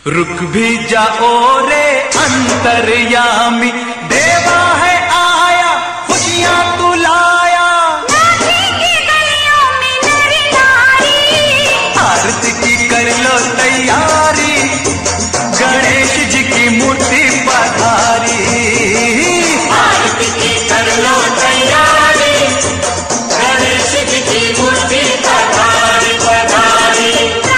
रुक भी जाओ रे अंतर्यामी, देवा है आया खुशियां तू लाया। आरती की कर लो तैयारी, गणेश जी की मूर्ति पधारी। आरती की कर लो तैयारी, गणेश जी की मूर्ति पधारी पधारी।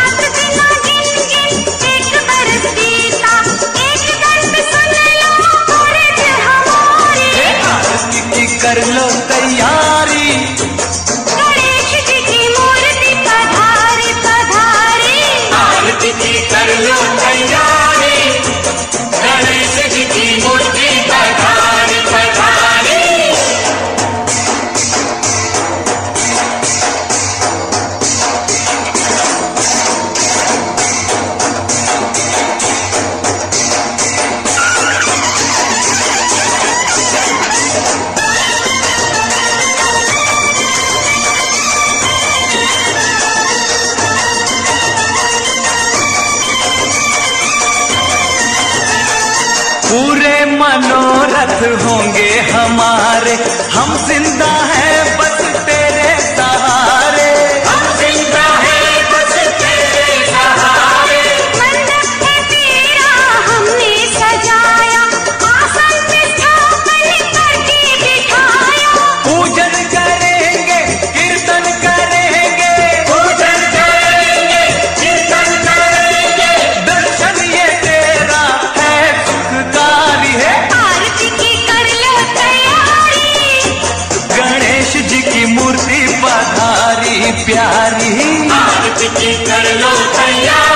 कर लो तैयारी, गणेश जी की मूर्ति पधारी पधारी। आरती की कर लो तैयारी, गणेश जी की मूर्ति पधारी पधारी। पूरे मनोरथ होंगे हमारे, हम जिंदा हैं बस तेरे सहारे। हम जिंदा हैं बस तेरे सहारे। मंडप है तेरा हमने सजाया, आसन पे स्थापन करके बिठाया। पूजन करेंगे कीर्तन करेंगे, पूजन करेंगे कीर्तन करेंगे। दर्शन ये तेरा है सुखकारी है। आरती की कर लो तैयारी, गणेश जी की मूर्ति पधारी प्यारी। आरती की कर लो तैयारी,